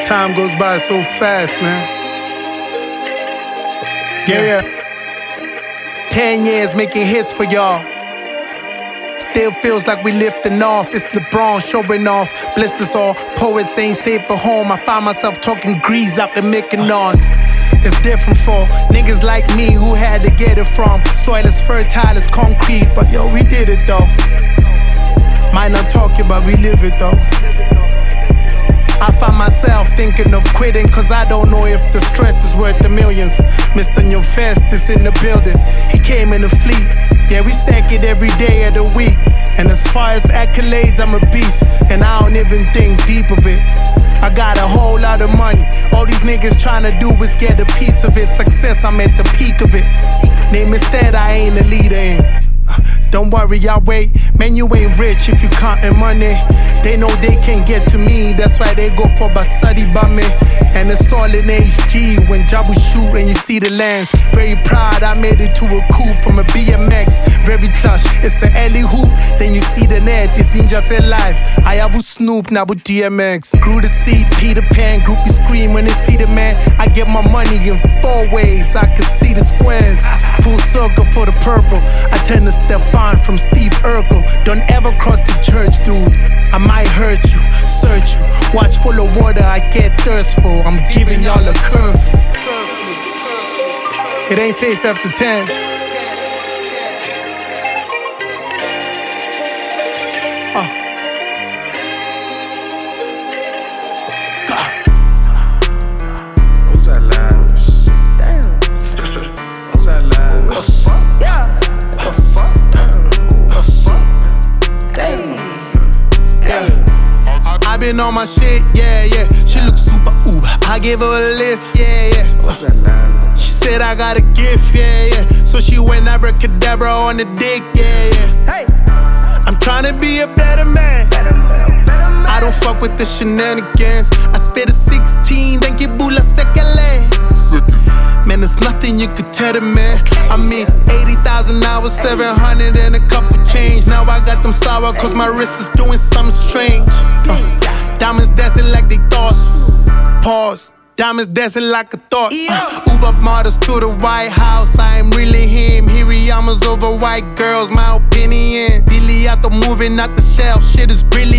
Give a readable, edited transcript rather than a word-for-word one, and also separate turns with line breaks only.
Time goes by so fast, man. Yeah. 10 years making hits for y'all. Still feels like we lifting off. It's LeBron showing off. Blessed us all. Poets ain't safe at home. I find myself talking grease out the Mykonos. It's different for niggas like me who had to get it from soil as fertile as concrete. But yo, we did it though. Might not talk it, but we live it though. I find myself thinking of quitting, cause I don't know if the stress is worth the millions. Mr. New Fest is in the building. He came in a fleet. Yeah, we stack it every day of the week. And as far as accolades, I'm a beast. And I don't even think deep of it. I got a whole lot of money. All these niggas tryna do is get a piece of it. Success, I'm at the peak of it. Name instead, I ain't a leader in. Don't worry, I'll wait. Man, you ain't rich if you countin' money. They know they can't get to me. That's why they go for Basadi Bame. And it's all in HG when Jabu shoot and you see the lens. Very proud I made it to a coup from a BMX. Very clutch, it's an alley hoop. Then you see the net, it's in just a life. I abu Snoop, nabu DMX. Grew the seat, Peter Pan, groupie scream when they see the man. I get my money in 4 ways, I can see the squares. Full circle for the purple. I turn to Stefan from Steve Urkel. Don't ever cross the church, dude. I might hurt you, search you. Watch full of water, I get thirstful. I'm giving y'all a curfew. It ain't safe after 10.
What's that loud? Damn. What's that loud? What the fuck? Yeah. What the fuck? What the fuck? Damn.
I been on my shit, yeah. She looks super uber. I gave her a lift, yeah.
What's that loud?
She said I got a gift, yeah. So she went abracadabra on the dick, yeah.
Hey.
I'm tryna be a better man. I don't fuck with the shenanigans. I spit a 16, then get bula sekele. Man, there's nothing you could tell the man. I mean, 80,000 hours, 700 and a couple change. Now I got them sour cause my wrist is doing something strange. Diamonds dancing like they thoughts. Pause. Diamonds dancing like a thought. Uber models to the White House. I am really him. Hiriyamas over white girls, my opinion. Diliato moving out the shelf. Shit is brilliant.